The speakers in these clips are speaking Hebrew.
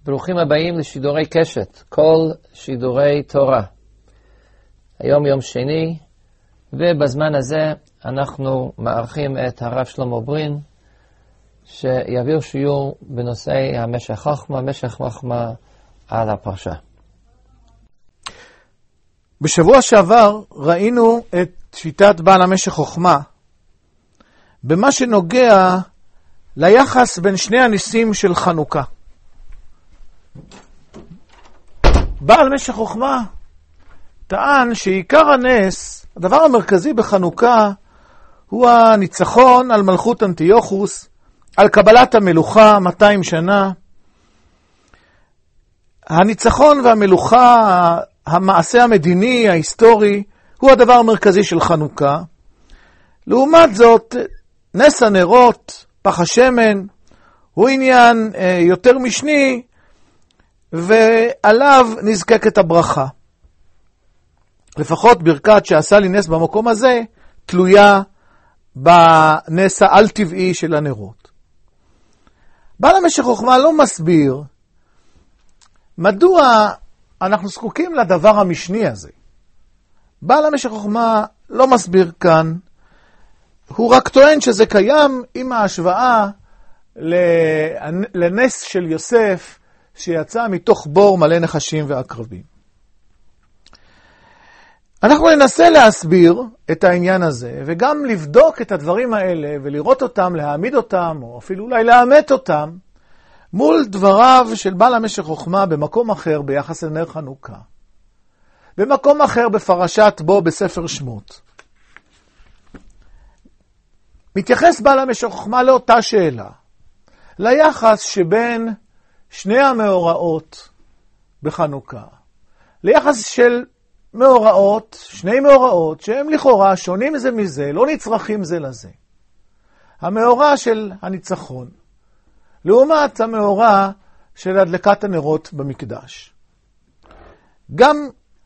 ברוכים הבאים לשידורי קשת, כל שידורי תורה. היום יום שני, ובזמן הזה אנחנו מארחים את הרב שלמה ברין, שיעביר שיעור בנושא המשך חוכמה על הפרשה. בשבוע שעבר ראינו את שיטת בעל המשך חוכמה, במה שנוגע ליחס בין שני הניסים של חנוכה. בעל משך חוכמה טען שעיקר הנס, הדבר המרכזי בחנוכה, הוא הניצחון על מלכות אנטיוכוס, על קבלת המלוכה 200 שנה. הניצחון והמלוכה, המעשה המדיני, ההיסטורי, הוא הדבר המרכזי של חנוכה. לעומת זאת, נס הנרות, פח השמן, הוא עניין יותר משני, ועליו נזקקת הברכה. לפחות ברכת שעשה לי נס במקום הזה, תלויה בנס העל-טבעי של הנרות. בעל המשך חוכמה לא מסביר מדוע אנחנו זקוקים לדבר המשני הזה. בעל המשך חוכמה לא מסביר כאן, הוא רק טוען שזה קיים עם ההשוואה לנס של יוסף, שיצא מתוך בור מלא נחשים ועקרבים. אנחנו ננסה להסביר את העניין הזה, וגם לבדוק את הדברים האלה, ולראות אותם, להעמיד אותם, או אפילו אולי לאמת אותם, מול דבריו של בעל המשך חוכמה במקום אחר ביחס לנר חנוכה. במקום אחר בפרשת בו בספר שמות. מתייחס בעל המשך חוכמה לאותה שאלה, ליחס שבין שני המאורעות בחנוכה, ליחס של מאורעות, שני מאורעות שהם לכאורה שונים זה מזה, לא נצרכים זה לזה. המאורע של הניצחון, לעומת המאורע של הדלקת הנרות במקדש. גם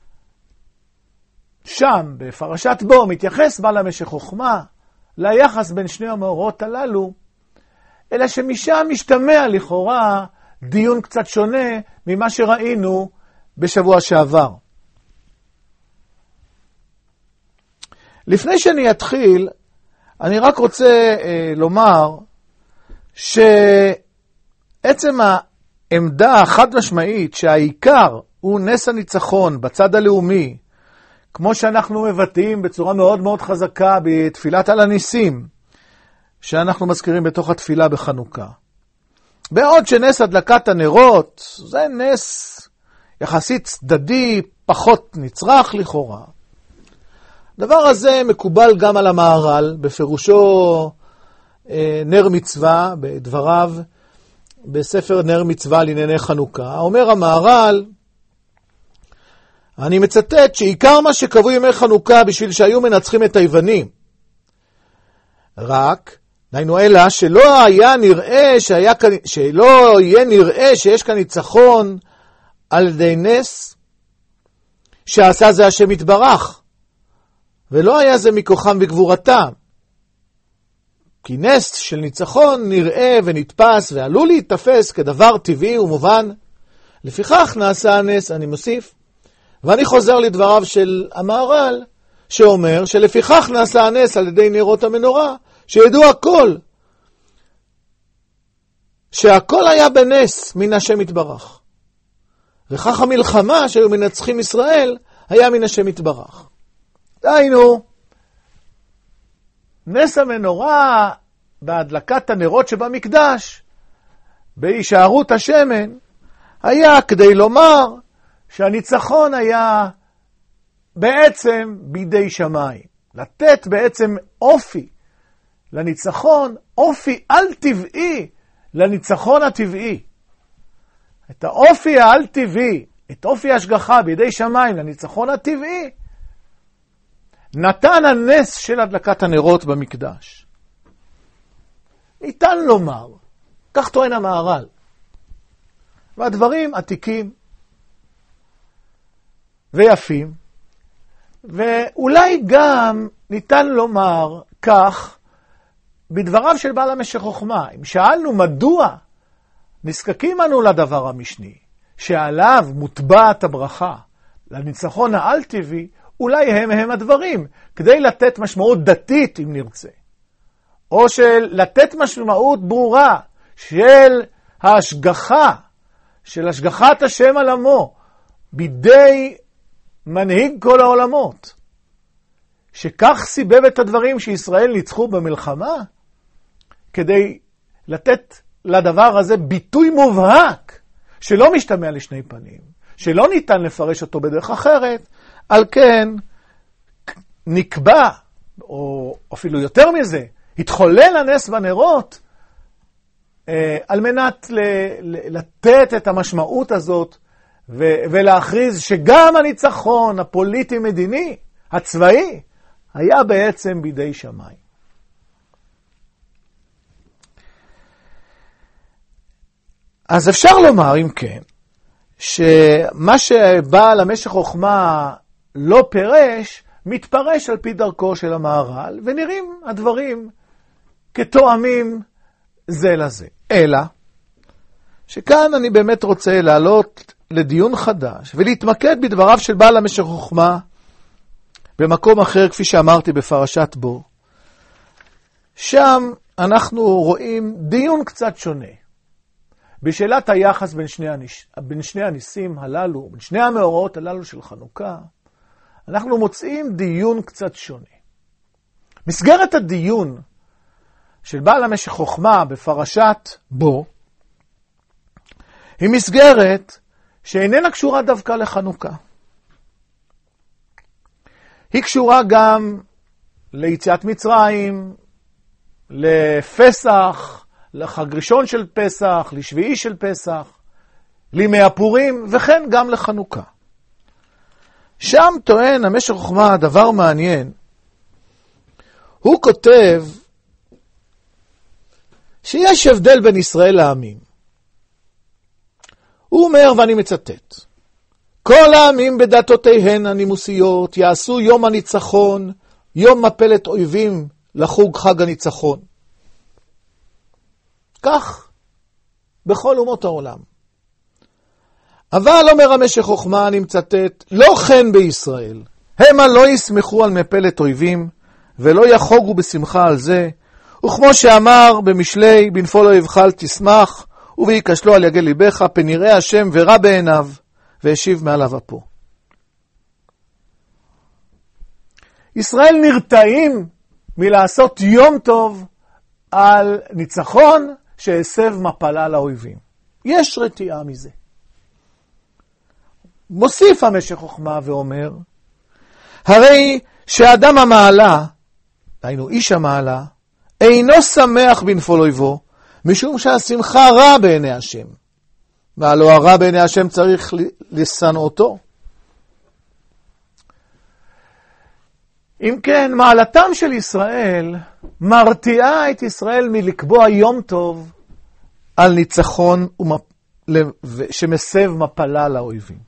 שם, בפרשת בו, מתייחס בעל המשך חוכמה ליחס בין שני המאורעות הללו, אלא שמשם משתמע לכאורה דיון קצת שונה ממה שראינו בשבוע שעבר. לפני שאני אתחיל, אני רק רוצה לומר שעצם העמדה החד משמעית שהעיקר הוא נס הניצחון בצד הלאומי, כמו שאנחנו מבטאים בצורה מאוד מאוד חזקה בתפילת על הניסים, שאנחנו מזכירים בתוך התפילה בחנוכה. בעוד שנס הדלקת הנרות זה נס יחסית צדדי, פחות נצרך לכאורה. הדבר הזה מקובל גם על המהר"ל, בפירושו נר מצווה, בדבריו בספר נר מצווה לענייני חנוכה. אומר המהר"ל, אני מצטט, שעיקר מה שקבעו ימי חנוכה בשביל שהיו מנצחים את היוונים. רק דיינו אלא שלא יהיה נראה שיש כאן ניצחון על ידי נס שעשה זה השם יתברך, ולא היה זה מכוחם וגבורתם. כי נס של ניצחון נראה ונתפס ועלול להתתפס כדבר טבעי ומובן. לפיכך נעשה הנס, אני מוסיף, ואני חוזר לדבריו של המהר"ל, שאומר שלפיכך נעשה הנס על ידי נרות המנורה, שידעו הכל, שהכל היה בנס מן השם יתברך. וכך המלחמה שהיו מנצחים ישראל היה מן השם יתברך. דהיינו, נס המנורה בהדלקת הנרות שבמקדש, בהישארות השמן, היה כדי לומר שהניצחון היה בעצם בידי שמיים. לתת בעצם אופי לניצחון, אופי על-טבעי לניצחון הטבעי. את האופי העל-טבעי, את אופי ההשגחה בידי שמיים לניצחון הטבעי, נתן הנס של הדלקת הנרות במקדש. ניתן לומר, כך טוען המהר"ל, והדברים עתיקים ויפים, ואולי גם ניתן לומר כך בדבריו של בעל המשך חוכמה. אם שאלנו מדוע נזקקים אנו לדבר המשני, שעליו מוטבעת הברכה, לניצחון העל-טבעי, אולי הם הדברים, כדי לתת משמעות דתית אם נרצה, או של לתת משמעות ברורה של ההשגחה, של השגחת השם על עמו, בידי מנהיג כל העולמות, שכך סיבב את הדברים שישראל ניצחו במלחמה, כדי לתת לדבר הזה ביטוי מובהק, שלא משתמע לשני פנים, שלא ניתן לפרש אותו בדרך אחרת, על כן נקבע, או אפילו יותר מזה, התחולל הנס בנרות, על מנת לתת את המשמעות הזאת, ולהכריז שגם הניצחון הפוליטי-מדיני, הצבאי, היה בעצם בידי שמיים. אז אפשר לומר, אם כן, שמה שבעל המשך חוכמה לא פירש, מתפרש על פי דרכו של המהר"ל, ונראים הדברים כתואמים זה לזה. אלא, שכאן אני באמת רוצה לעלות לדיון חדש, ולהתמקד בדבריו של בעל המשך חוכמה, במקום אחר, כפי שאמרתי, בפרשת בו. שם אנחנו רואים דיון קצת שונה. בשאלת היחס בין שני הניסים הללו, בין שני המאורעות הללו של חנוכה, אנחנו מוצאים דיון קצת שונה. מסגרת הדיון של בעל המשך חוכמה בפרשת בו, היא מסגרת שאיננה קשורה דווקא לחנוכה. היא קשורה גם ליציאת מצרים, לפסח, לחג ראשון של פסח, לשביעי של פסח, לימי הפורים, וכן גם לחנוכה. שם טוען המשך חוכמה דבר מעניין. הוא כותב שיש הבדל בין ישראל לעמים. הוא אומר, ואני מצטט, כל העמים בדתותיהן הנימוסיות יעשו יום הניצחון, יום מפלת אויבים לחוג חג הניצחון. כך בכל אומות העולם. אבל אומר המשך חוכמה, אני מצטט, לא כן בישראל, המה לא ישמחו על מפלת אויבים, ולא יחוגו בשמחה על זה, וכמו שאמר במשלי, בנפול אויבך אל תשמח, וביקשלו על יגל ליבך, פן יראה השם ורע בעיניו, והשיב מעליו אפו. ישראל נרתעים מלעשות יום טוב על ניצחון שהסב מפלה לאויבים. יש רתיעה מזה. מוסיף המשך חוכמה ואומר, הרי שאדם המעלה, דהיינו איש המעלה, אינו שמח בנפול אויבו, משום שהשמחה רע בעיני השם. והלא הרע בעיני השם צריך לשנאותו. אם כן, מעלתם של ישראל מרתיעה את ישראל מלקבוע יום טוב על ניצחון שמסב מפלה לאויבים.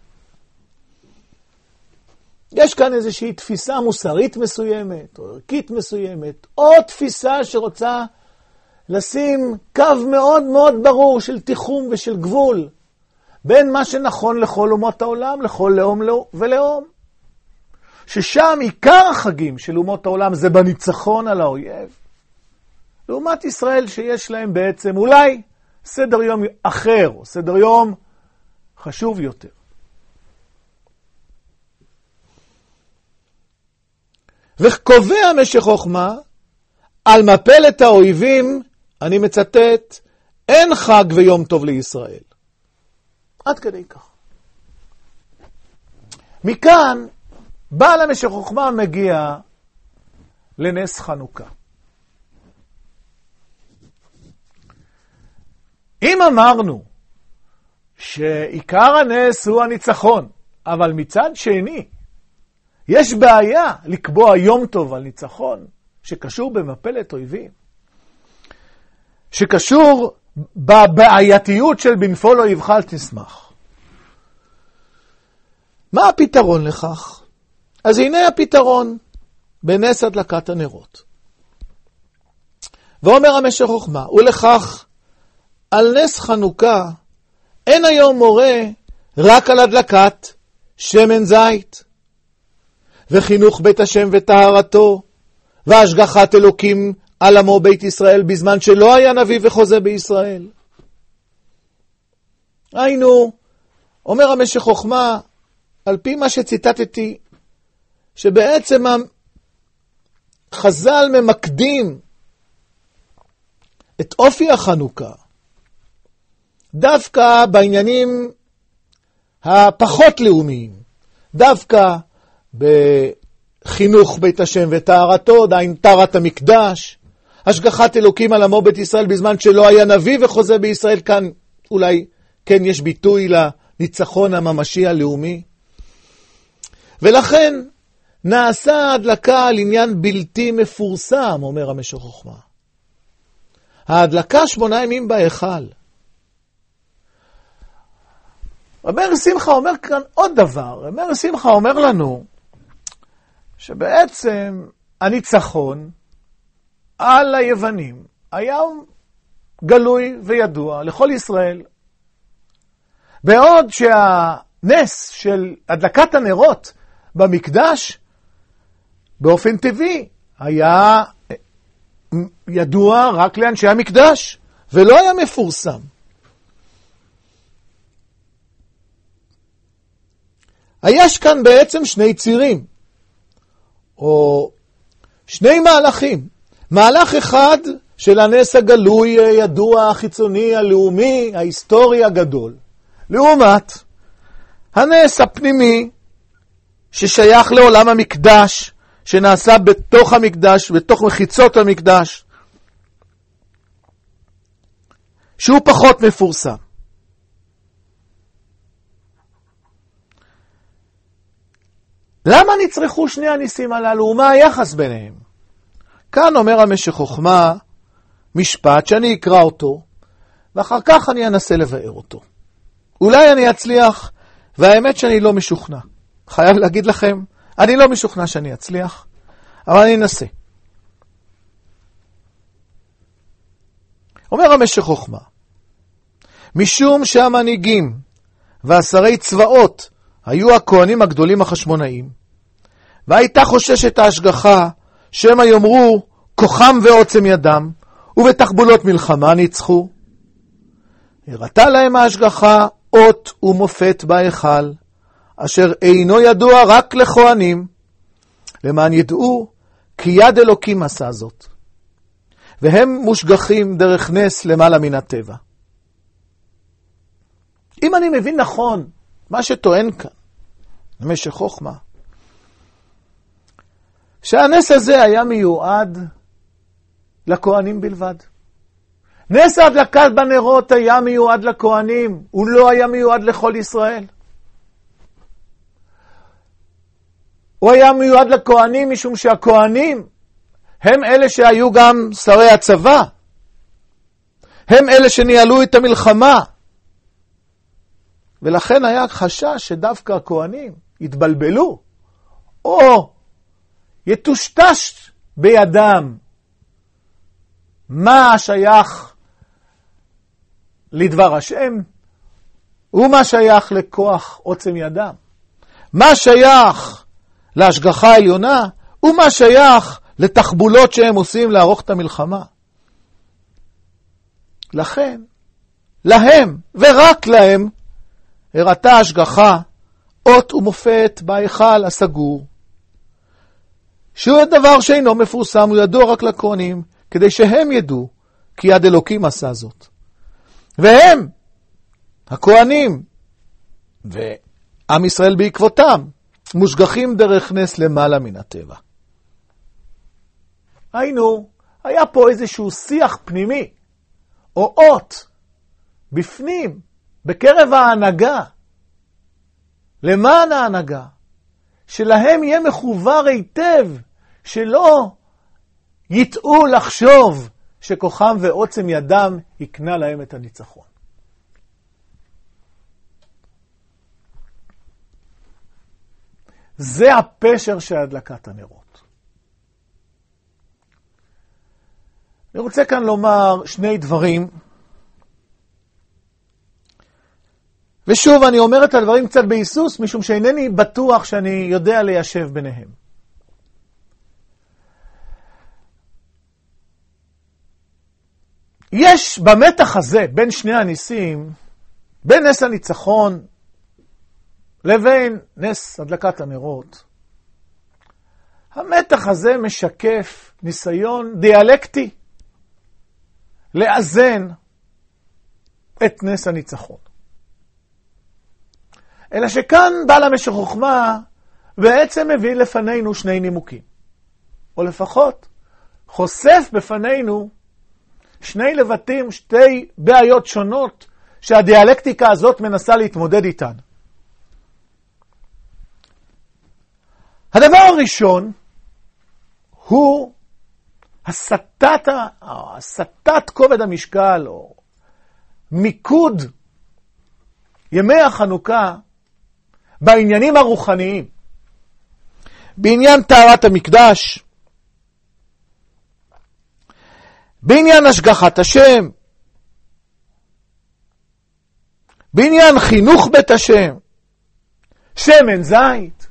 יש כאן איזושהי תפיסה מוסרית מסוימת, או ערכית מסוימת, או תפיסה שרוצה לשים קו מאוד מאוד ברור של תיחום ושל גבול, בין מה שנכון לכל אומות העולם, לכל לאום ולאום. ששם עיקר החגים של אומות העולם זה בניצחון על האויב. לעומת ישראל שיש להם בעצם אולי סדר יום אחר, או סדר יום חשוב יותר. וקובע משך חוכמה, על מפלת האויבים, אני מצטט, אין חג ויום טוב לישראל. עד כדי כך. מכאן, בעל המשך חוכמה מגיע לנס חנוכה. אם אמרנו שעיקר הנס הוא הניצחון, אבל מצד שני, יש בעיה לקבוע יום טוב על ניצחון שקשור במפלת אויבים, שקשור בבעייתיות של בנפול אויבך אל תשמח. מה הפתרון לכך? אז הנה הפתרון בנס הדלקת הנרות. ואומר המשך חוכמה, ולכך על נס חנוכה אין היום מורה רק על הדלקת שמן זית, וחינוך בית השם וטהרתו, והשגחת אלוקים על עמו בית ישראל בזמן שלא היה נביא וחוזה בישראל. היינו, אומר המשך חוכמה, על פי מה שציטטתי, שבעצם חז"ל ממקדים את אופי החנוכה, דווקא בעניינים הפחות לאומיים, דווקא בחינוך בית השם וטהרתו, דהיינו טהרת המקדש, השגחת אלוקים על עמו בית ישראל בזמן שלא היה נביא וחוזה בישראל. כאן אולי כן יש ביטוי לניצחון הממשי הלאומי. ולכן נעשה ההדלקה על עניין בלתי מפורסם, אומר המשך חוכמה. ההדלקה 8 ימים בהיכל. רבי שמחה אומר כאן עוד דבר. רבי שמחה אומר לנו שבעצם הניצחון על היוונים היה גלוי וידוע לכל ישראל. בעוד שהנס של הדלקת הנרות במקדש באופן טבעי היה ידוע רק לאנשי המקדש ולא היה מפורסם. יש כאן בעצם שני צירים, או שני מהלכים. מהלך אחד של הנס הגלוי, ידוע, החיצוני, הלאומי, ההיסטורי הגדול. לעומת הנס הפנימי ששייך לעולם המקדש, שנעשה בתוך המקדש, בתוך מחיצות המקדש, שהוא פחות מפורסם. למה נצרכו שני הניסים הללו ומה היחס ביניהם? כאן אומר המשך חוכמה משפט שאני אקרא אותו, ואחר כך אני אנסה לבאר אותו. אולי אני אצליח, והאמת שאני לא משוכנע. חייב להגיד לכם, אני לא משוכנע שאני אצליח, אבל אני אנסה. אומר המשך חוכמה, משום שהמנהיגים והשרי צבאות היו הכהנים הגדולים החשמונאים, והייתה חוששת ההשגחה שהם יאמרו כוחם ועוצם ידם, ובתחבולות מלחמה ניצחו. הראתה להם ההשגחה אות ומופת בהיכל, אשר אינו ידוע רק לכהנים, למען ידעו כי יד אלוקים עשה זאת, והם מושגחים דרך נס למעלה מן הטבע. אם אני מבין נכון מה שטוען כאן במשך חוכמה, שהנס הזה היה מיועד לכהנים בלבד. נס ההדלקת בנרות היה מיועד לכהנים, הוא לא היה מיועד לכל ישראל. הוא היה מיועד לכהנים משום שהכהנים הם אלה שהיו גם שרי הצבא, הם אלה שניהלו את המלחמה, ולכן היה חשש שדווקא הכהנים יתבלבלו או יטושטש בידם מה שייך לדבר השם ומה שייך לכוח עוצם ידם, מה שייך להשגחה העליונה ומה שייך לתחבולות שהם עושים לערוך את המלחמה. לכן להם ורק להם הראתה השגחה אות ומופת בהיכל הסגור, שהוא דבר שאינו מפורסם, הוא ידוע רק לכהנים, כדי שהם ידעו כי יד אלוקים עשה זאת. והם, הכהנים, ועם ישראל בעקבותם, מושגחים דרך נס למעלה מן הטבע. היינו, היה פה איזשהו שיח פנימי, או אות, בפנים, בקרב ההנהגה, למען ההנהגה, שלהם יהיה מחובר היטב, שלא יטעו לחשוב שכוחם ועוצם ידם יקנה להם את הניצחון. זה הפשר של הדלקת הנרות. אני רוצה כאן לומר שני דברים ושוב, אני אומר את הדברים קצת בהיסוס, משום שאינני בטוח שאני יודע ליישב ביניהם. יש במתח הזה בין שני הניסים, בין נס הניצחון לבין נס הדלקת הנרות, המתח הזה משקף ניסיון דיאלקטי לאזן את נס הניצחון. אלא שכאן בעל המשך חוכמה בעצם מביא לפנינו שני נימוקים, או לפחות חושף בפנינו שני לבטים, שתי בעיות שונות שהדיאלקטיקה הזאת מנסה להתמודד איתן. הדבר הראשון הוא הסטת כובד המשקל, או מיקוד ימי החנוכה בעניינים הרוחניים, בעניין טהרת המקדש, בעניין השגחת השם, בעניין חינוך בית השם, שמן זית.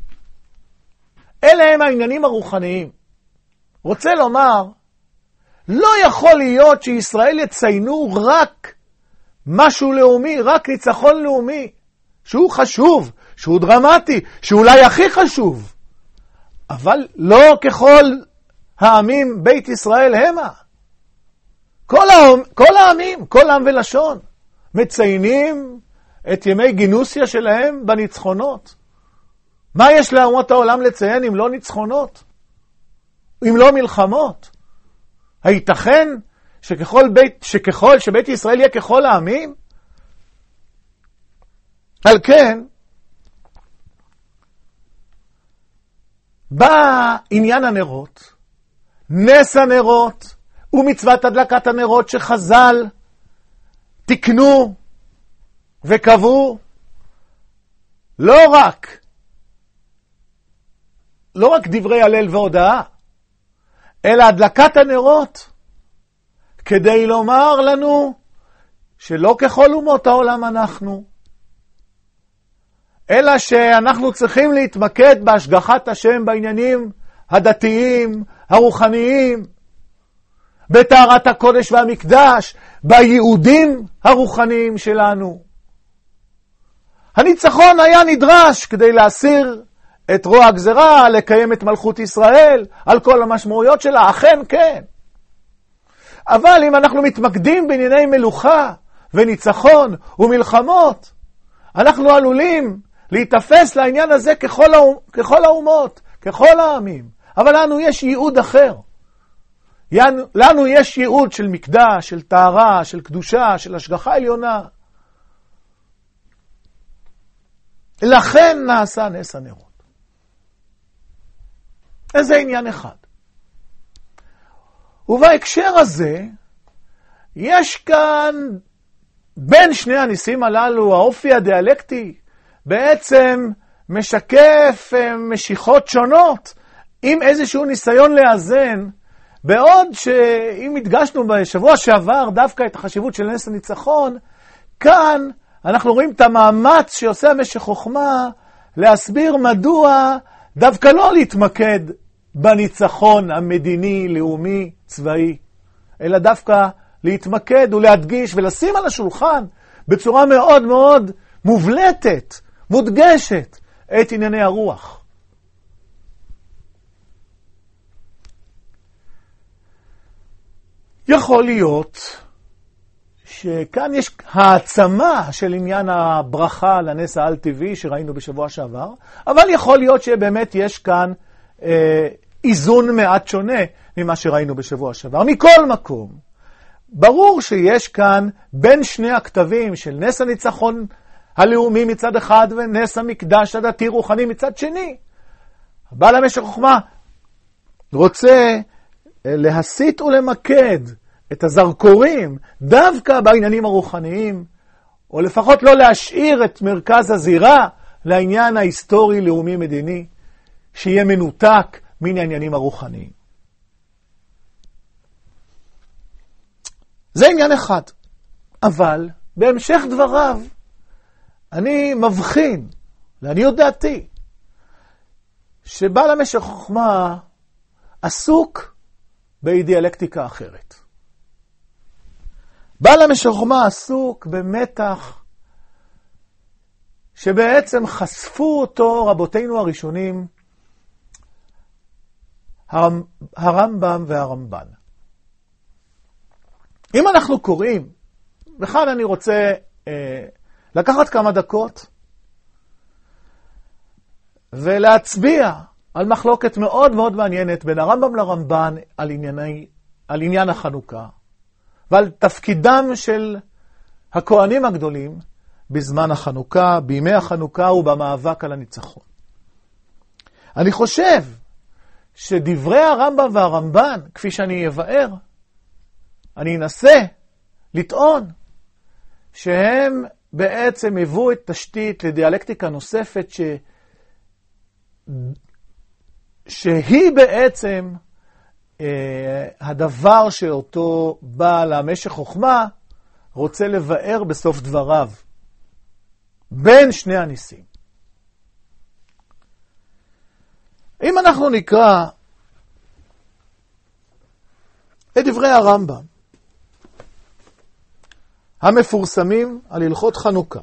אלה הם העניינים הרוחניים. רוצה לומר, לא יכול להיות שישראל יציינו רק משהו לאומי, רק ניצחון לאומי, שהוא חשוב, שהוא דרמטי, שאולי הכי חשוב, אבל לא ככל העמים בית ישראל המה. כל העמים, כל עם ולשון, מציינים את ימי גינוסיה שלהם בניצחונות. מה יש לאומות העולם לציין אם לא ניצחונות? אם לא מלחמות? הייתכן שככל שבית ישראל יהיה ככל העמים? על כן, בא עניין הנרות, נס הנרות ומצוות הדלקת הנרות שחז"ל תקנו וקבעו, לא רק דברי הלל והודאה, אלא הדלקת הנרות, כדי לומר לנו שלא ככל אומות העולם אנחנו, אלא שאנחנו צריכים להתמקד בהשגחת השם בעניינים הדתיים, הרוחניים, בטהרת הקודש והמקדש, בייעודים הרוחניים שלנו. הניצחון היה נדרש כדי להסיר את רוע הגזרה, לקיים את מלכות ישראל, על כל המשמעויות שלה, אכן כן. אבל אם אנחנו מתמקדים בענייני מלוכה וניצחון ומלחמות, אנחנו עלולים להתאפס לעניין הזה ככל האומות, ככל העמים. אבל לנו יש ייעוד אחר. לנו יש ייעוד של מקדש, של טהרה, של קדושה, של השגחה עליונה. לכן נעשה נס הנרות. איזה עניין אחד. ובהקשר הזה, יש כאן בין שני הניסים הללו, האופי הדיאלקטי, בעצם משקף משיכות שונות, עם איזשהו ניסיון לאזן, בעוד שאם הדגשנו בשבוע שעבר דווקא את החשיבות של נס הניצחון, כאן אנחנו רואים את המאמץ שעושה המשך חוכמה להסביר מדוע דווקא לא להתמקד בניצחון המדיני, לאומי, צבאי, אלא דווקא להתמקד ולהדגיש ולשים על השולחן בצורה מאוד מאוד מובלטת, מודגשת, את ענייני הרוח. יכול להיות שכאן יש העצמה של עניין הברכה לנס העל-טבעי שראינו בשבוע שעבר, אבל יכול להיות שבאמת יש כאן איזון מעט שונה ממה שראינו בשבוע שעבר. מכל מקום, ברור שיש כאן בין שני הכתבים של נס הניצחון הלאומי מצד אחד ונס המקדש הדתי רוחני מצד שני. בעל המשך חוכמה רוצה להסיט ולמקד את הזרקורים דווקא בעניינים הרוחניים, או לפחות לא להשאיר את מרכז הזירה לעניין ההיסטורי לאומי מדיני, שיהיה מנותק מן העניינים הרוחניים. זה עניין אחד. אבל בהמשך דבריו אני מבחין, לעניות דעתי, שבעל המשך חוכמה עסוק באידיאלקטיקה אחרת. בעל המשך חוכמה עסוק במתח שבעצם חשפו אותו רבותינו הראשונים, הרמב"ם והרמב"ן. אם אנחנו קוראים, וכאן אני רוצה לקחת כמה דקות ולהצביע על מחלוקת מאוד מאוד מעניינת בין הרמב"ם לרמב"ן על עניין החנוכה, ועל תפקידם של הכהנים הגדולים בזמן החנוכה, בימי החנוכה ובמאבק על הניצחון. אני חושב שדברי הרמב"ם והרמב"ן, כפי שאני אבאר, אני אנסה לטעון שהם בעצם היוו את תשתית לדיאלקטיקה נוספת שהיא בעצם הדבר שאותו בעל המשך חוכמה רוצה לבאר בסוף דבריו בין שני הניסים. אם אנחנו נקרא את דברי הרמב"ם המפורסמים על הלכות חנוכה,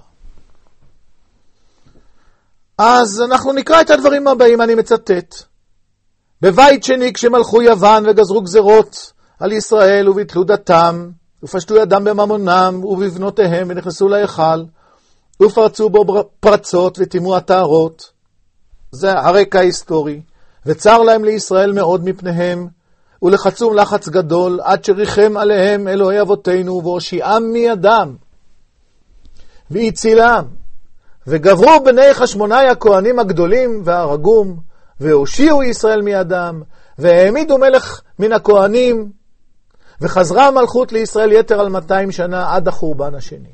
אז אנחנו נקרא את הדברים הבאים, אני מצטט. בבית שני כשמלכו יוון וגזרו גזרות על ישראל וביטלו דתם ופשטו ידם בממונם ובבנותיהם ונכנסו להיכל ופרצו בו פרצות וטימו הטהרות, זה הרקע ההיסטורי, וצר להם לישראל מאוד מפניהם ולחצום לחץ גדול עד שריחם עליהם אלוהי אבותינו והושיעם מידם והצילם, וגברו בני חשמונאי הכהנים הגדולים והרגום והושיעו ישראל מידם והעמידו מלך מן הכהנים, וחזרה המלכות לישראל יתר על 200 שנה עד החורבן השני.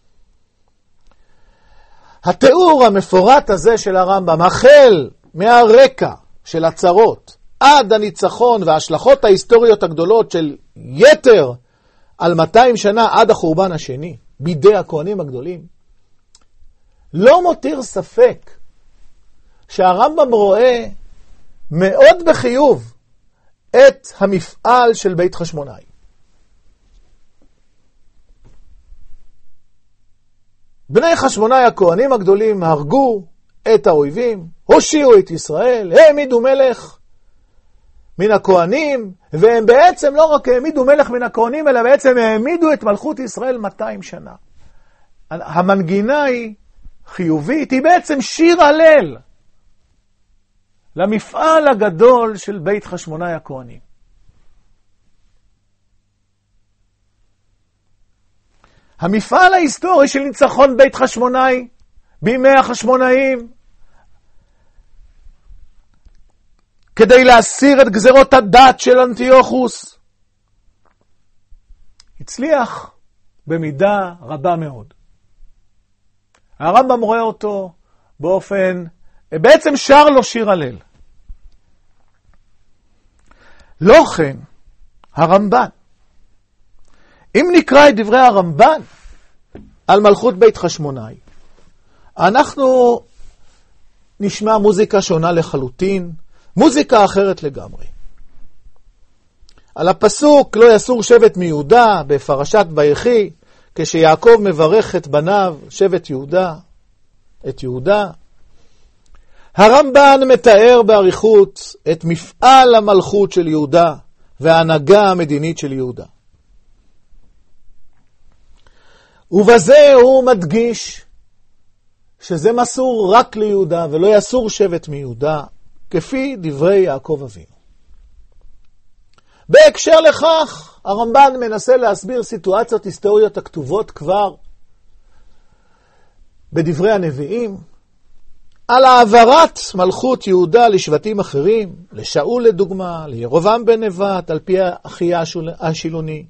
התיאור המפורט הזה של הרמב"ם, החל מהרקע של הצרות עד הניצחון וההשלכות ההיסטוריות הגדולות של יתר על 200 שנה עד החורבן השני בידי הכהנים הגדולים, לא מותיר ספק שהרמב"ם רואה מאוד בחיוב את המפעל של בית חשמונאי. בני חשמונאי הכהנים הגדולים הרגו את האויבים, הושיעו את ישראל, העמידו מלך מן הכהנים, והם בעצם לא רק העמידו מלך מן הכהנים, אלא בעצם העמידו את מלכות ישראל 200 שנה. המנגינה היא חיובית, היא בעצם שיר הלל למפעל הגדול של בית חשמונאי הכהנים. המפעל ההיסטורי של ניצחון בית חשמונאי בימי החשמונאים כדי להסיר את גזרות הדת של אנטיוכוס הצליח במידה רבה מאוד. הרמב"ם רואה אותו באופן, בעצם שר לו שיר הלל. לא כן הרמב"ן. אם נקרא את דברי הרמב"ן על מלכות בית חשמונאי, אנחנו נשמע מוזיקה שונה לחלוטין, מוזיקה אחרת לגמרי. על הפסוק לא יסור שבט מיהודה בפרשת ויחי, כשיעקב מברך את בניו שבט יהודה, את יהודה, הרמב"ן מתאר באריכות את מפעל המלכות של יהודה וההנהגה המדינית של יהודה. ובזה הוא מדגיש שזה מסור רק ליהודה ולא יסור שבט מיהודה, כפי דברי יעקב אבינו. בהקשר לכך, הרמב"ן מנסה להסביר סיטואציות היסטוריות הכתובות כבר בדברי הנביאים, על העברת מלכות יהודה לשבטים אחרים, לשאול לדוגמה, לירובעם בן נבט, על פי אחיה השילוני.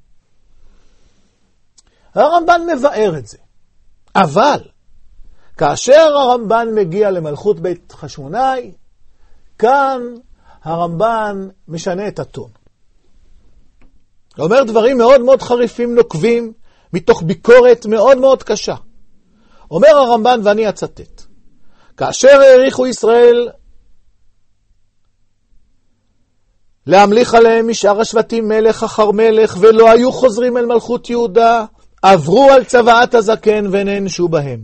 הרמב"ן מבאר את זה. אבל כאשר הרמב"ן מגיע למלכות בית חשמונאי, כאן הרמב"ן משנה את הטון. הוא אומר דברים מאוד מאוד חריפים, נוקבים, מתוך ביקורת מאוד מאוד קשה. אומר הרמב"ן, ואני אצטט, כאשר העריכו ישראל להמליך עליהם משאר השבטים מלך אחר מלך, ולא היו חוזרים אל מלכות יהודה, עברו על צוואת הזקן ונענשו בהם.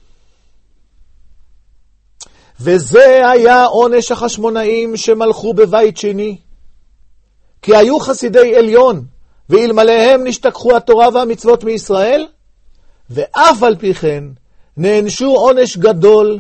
וזה היה עונש החשמונאים שמלכו בבית שני, כי היו חסידי עליון, ואלמלאהם נשתכחו התורה והמצוות מישראל, ואף על פי כן נענשו עונש גדול,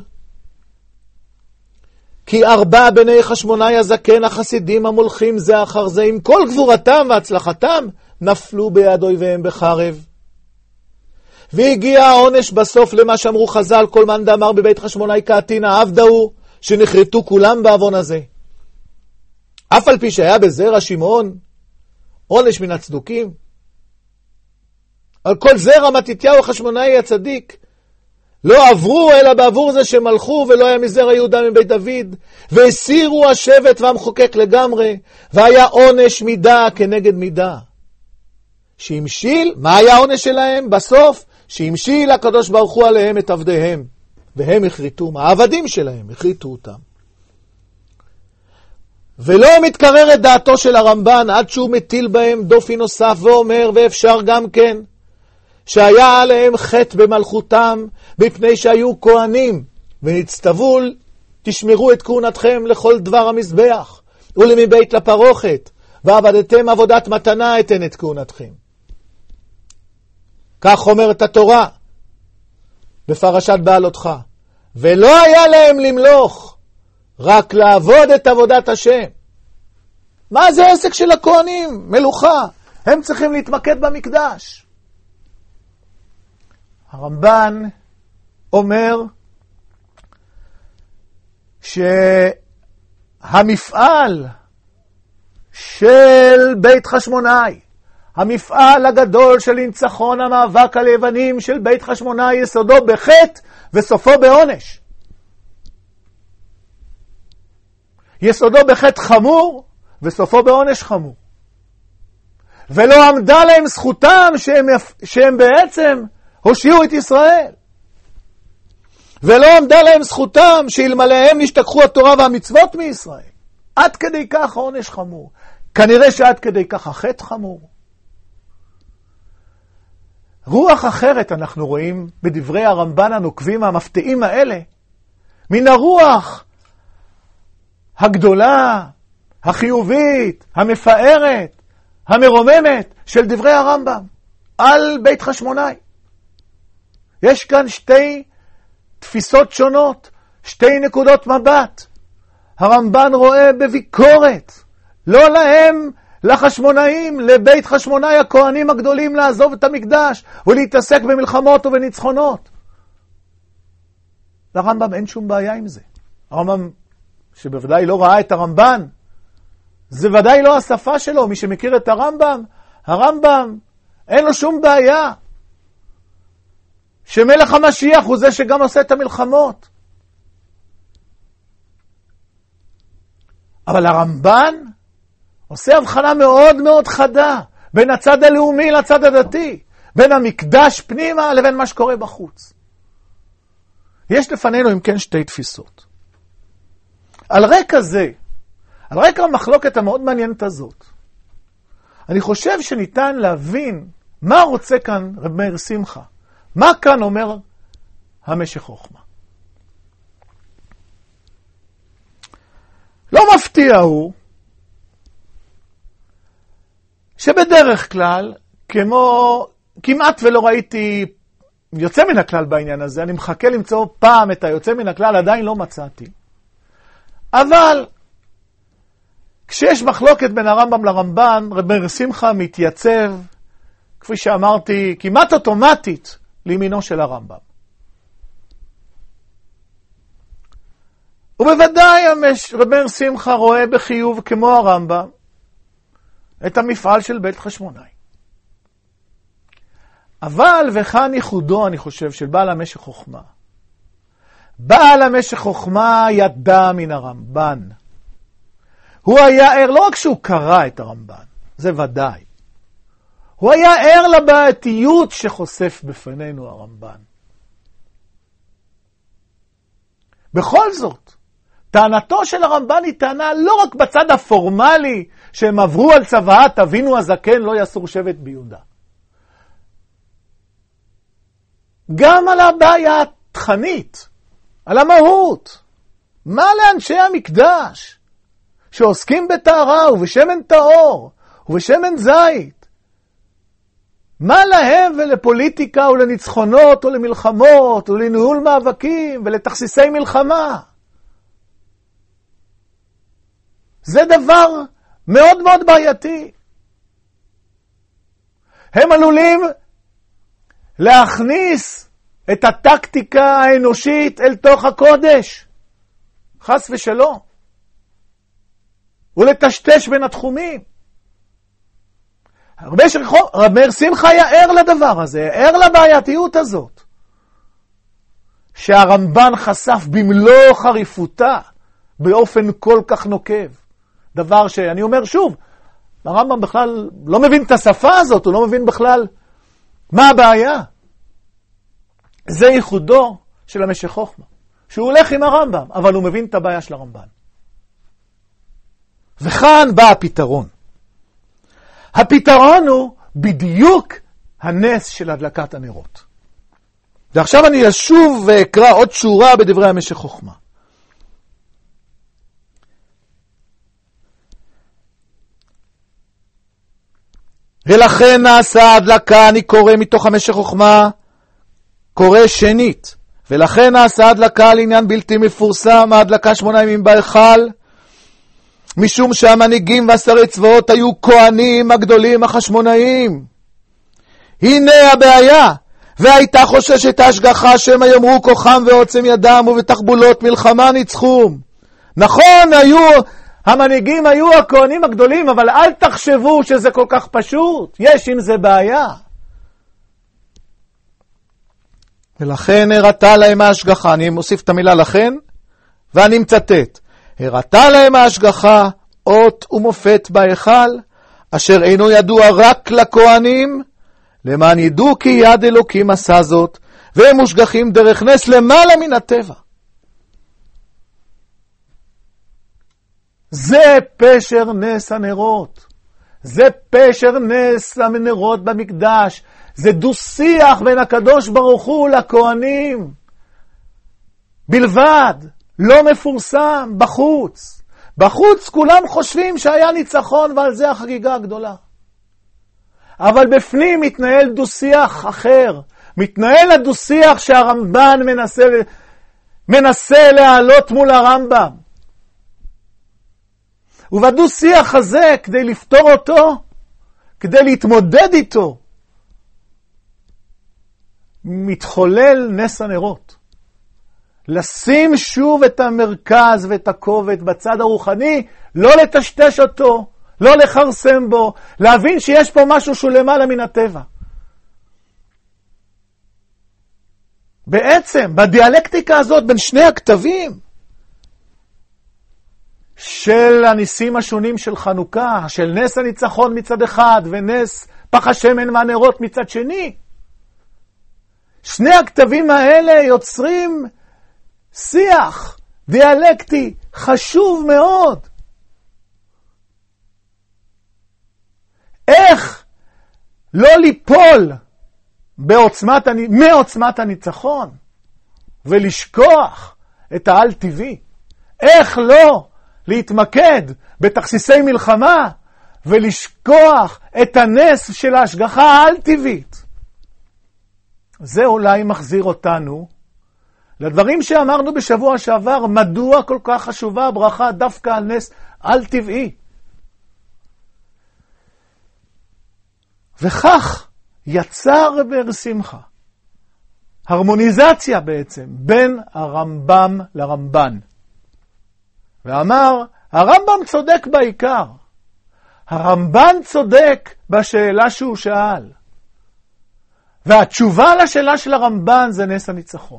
כי 4 בני חשמונאי הזקן החסידים המולכים זה אחר זה, עם כל גבורתם והצלחתם, נפלו ביד אויביהם בחרב. והגיע העונש בסוף למה שאמרו חז"ל, כל מאן דאמר בבית חשמונאי קאתינא עבדהו, שנחרטו כולם בעוון הזה. אף על פי שהיה בזרע שמעון עונש מן הצדוקים, על כל זרע מתתיהו החשמונאי הצדיק לא עברו, אלא בעבור זה שמלכו, ולא היה מזרע יהודה מבית דוד, והסירו השבט והמחוקק לגמרי, והיה עונש מידה כנגד מידה. שהמשיל, מה היה העונש שלהם? בסוף, שהמשיל הקדוש ברוך הוא עליהם את עבדיהם, והם החריטו, העבדים שלהם החריטו אותם. ולא מתקרר את דעתו של הרמב"ן עד שהוא מטיל בהם דופי נוסף ואומר, ואפשר גם כן, שהיה עליהם חטא במלכותם, בפני שהיו כהנים, ונצטוו, תשמרו את כהונתכם לכל דבר המזבח, ולמבית לפרוכת, ועבדתם עבודת מתנה אתן את כהונתכם. כך אומרת התורה, בפרשת בעלותך, ולא היה להם למלוך, רק לעבוד את עבודת השם. מה זה עסק של הכהנים? מלוכה. הם צריכים להתמקד במקדש. הרמב"ן אומר שהמפעל של בית חשמונאי, המפעל הגדול של ניצחון המאבק על היוונים של בית חשמונאי, יסודו בחטא וסופו בעונש. יסודו בחטא חמור וסופו בעונש חמור. ולא עמדה להם זכותם שהם בעצם הושיעו את ישראל. ולא עמדה להם זכותם שאלמלאהם נשתכחו התורה והמצוות מישראל. עד כדי כך העונש חמור. כנראה שעד כדי כך החטא חמור. רוח אחרת אנחנו רואים בדברי הרמב"ן הנוקבים המפתיעים האלה. מן הרוח הגדולה, החיובית, המפארת, המרוממת של דברי הרמב"ם על בית חשמונאי. יש כאן שתי תפיסות שונות, שתי נקודות מבט. הרמב"ן רואה בביקורת, לא להם, לחשמונאים, לבית חשמונאי הכהנים הגדולים לעזוב את המקדש ולהתעסק במלחמות ובניצחונות. לרמב"ם אין שום בעיה עם זה. הרמב"ם שבוודאי לא ראה את הרמב"ן, זה ודאי לא השפה שלו. מי שמכיר את הרמב"ם אין לו שום בעיה שמלך המשיח הוא זה שגם עושה את המלחמות. אבל הרמב"ן עושה הבחנה מאוד מאוד חדה בין הצד הלאומי לצד הדתי, בין המקדש פנימה לבין מה שקורה בחוץ. יש לפנינו אם כן שתי תפיסות. על רקע זה, על רקע המחלוקת המאוד מעניינת הזאת, אני חושב שניתן להבין מה רוצה כאן רב מאיר שמחה. מה כאן אומר המשך חוכמה? לא מפתיע הוא שבדרך כלל, כמו כמעט ולא ראיתי יוצא מן הכלל בעניין הזה, אני מחכה למצוא פעם את היוצא מן הכלל, עדיין לא מצאתי. אבל כשיש מחלוקת בין הרמב"ם לרמב"ן, רב מאיר שמחה מתייצב, כפי שאמרתי, כמעט אוטומטית לימינו של הרמב"ם. ובוודאי רב מאיר שמחה רואה בחיוב כמו הרמב"ם את המפעל של בית חשמונאי. אבל וכאן ייחודו, אני חושב, של בעל המשך חוכמה. בעל המשך חוכמה ידע מן הרמב"ן. הוא היה ער, לא רק שהוא קרא את הרמב"ן, זה ודאי. הוא היה ער לבעייתיות שחושף בפנינו הרמב"ן. בכל זאת, טענתו של הרמב"ן היא טענה לא רק בצד הפורמלי, שהם עברו על צוואת אבינו הזקן לא יסור שבט ביהודה. גם על הבעיה התכנית, על המהות. מה לאנשי המקדש, שעוסקים בטהרה ובשמן טהור ובשמן זית? מה להם ולפוליטיקה ולניצחונות ולמלחמות ולניהול מאבקים ולתכסיסי מלחמה? זה דבר מאוד מאוד בעייתי. הם עלולים להכניס את הטקטיקה האנושית אל תוך הקודש, חס ושלום, ולטשטש בין התחומים. רב מאיר שמחה היה ער לדבר הזה, ער לבעייתיות הזאת, שהרמב"ן חשף במלוא חריפותה באופן כל כך נוקב. דבר שאני אומר שוב, הרמב"ם בכלל לא מבין את השפה הזאת, הוא לא מבין בכלל מה הבעיה. זה ייחודו של המשך חוכמה, שהוא הולך עם הרמב"ם, אבל הוא מבין את הבעיה של הרמב"ן. וכאן בא הפתרון. הפתרון הוא בדיוק הנס של הדלקת הנרות. ועכשיו אני אשוב ואקרא עוד שורה בדברי המשך חוכמה. ולכן נעשה הדלקה, אני קורא מתוך המשך חוכמה, קורא שנית. ולכן נעשה הדלקה לעניין בלתי מפורסם, ההדלקה 8 ימים בהיכל, משום שהמנהיגים והשרי צבאות היו כהנים הגדולים החשמונאים. הנה הבעיה, והייתה חוששת ההשגחה שהם יאמרו כוחם ועוצם ידם ובתחבולות מלחמה ניצחום. נכון, המנהיגים היו הכהנים הגדולים, אבל אל תחשבו שזה כל כך פשוט, יש עם זה בעיה. ולכן הראתה להם ההשגחה, אני מוסיף את המילה לכן, ואני מצטט, הראתה להם ההשגחה אות ומופת בהיכל, אשר אינו ידוע רק לכהנים, למען ידעו כי יד אלוקים עשה זאת, והם מושגחים דרך נס למעלה מן הטבע. זה פשר נס הנרות, זה פשר נס הנרות במקדש, זה דו-שיח בין הקדוש ברוך הוא לכהנים בלבד, לא מפורסם בחוץ. בחוץ כולם חושבים שהיה ניצחון ועל זה החגיגה הגדולה. אבל בפנים מתנהל דו-שיח אחר, מתנהל הדו-שיח שהרמב"ן מנסה להעלות מול הרמב"ם. ובדו-שיח הזה, כדי לפתור אותו, כדי להתמודד איתו, מתחולל נס הנרות. לשים שוב את המרכז ואת הכובד בצד הרוחני, לא לטשטש אותו, לא לחרסם בו, להבין שיש פה משהו שהוא למעלה מן הטבע. בעצם, בדיאלקטיקה הזאת בין שני הכתבים, של הניסים השונים של חנוכה, של נס הניצחון מצד אחד, ונס פח השמן מהנרות מצד שני, שני הכתבים האלה יוצרים שיח דיאלקטי חשוב מאוד. איך לא ליפול מעוצמת הניצחון ולשכוח את העל טבעי. איך לא להתמקד בתכסיסי מלחמה ולשכוח את הנס של ההשגחה העל טבעית. זה אולי מחזיר אותנו לדברים שאמרנו בשבוע שעבר, מדוע כל כך חשובה הברכה דווקא על נס על טבעי. וכך יצר רב מאיר שמחה הרמוניזציה בעצם בין הרמב"ם לרמב"ן. ואמר, הרמב"ם צודק בעיקר, הרמב"ן צודק בשאלה שהוא שאל. והתשובה לשאלה של הרמב"ן זה נס הניצחון.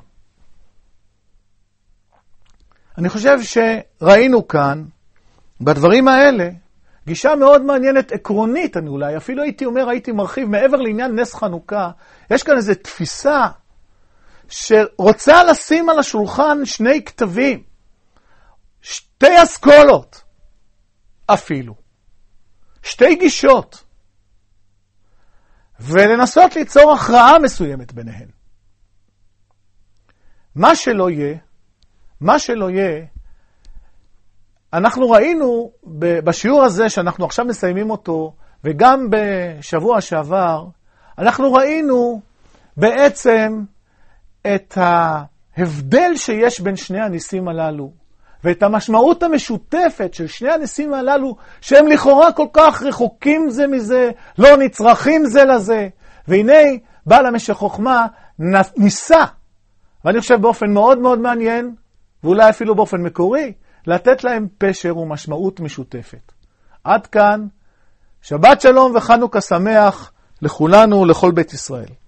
אני חושב שראינו כאן, בדברים האלה, גישה מאוד מעניינת, עקרונית, אני אולי אפילו הייתי מרחיב מעבר לעניין נס חנוכה, יש כאן איזו תפיסה שרוצה לשים על השולחן שני כתבים, שתי אסכולות אפילו, שתי גישות, ולנסות ליצור הכרעה מסוימת ביניהן. מה שלא יהיה, אנחנו ראינו בשיעור הזה שאנחנו עכשיו מסיימים אותו, וגם בשבוע שעבר, אנחנו ראינו בעצם את ההבדל שיש בין שני הניסים הללו, ואת המשמעות המשותפת של שני הניסים הללו, שהם לכאורה כל כך רחוקים זה מזה, לא נצרכים זה לזה. והנה בעל המשך חוכמה ניסה, ואני חושב באופן מאוד מאוד מעניין, ואולי אפילו באופן מקורי, לתת להם פשר ומשמעות משותפת. עד כאן, שבת שלום וחנוכה שמח לכולנו ולכל בית ישראל.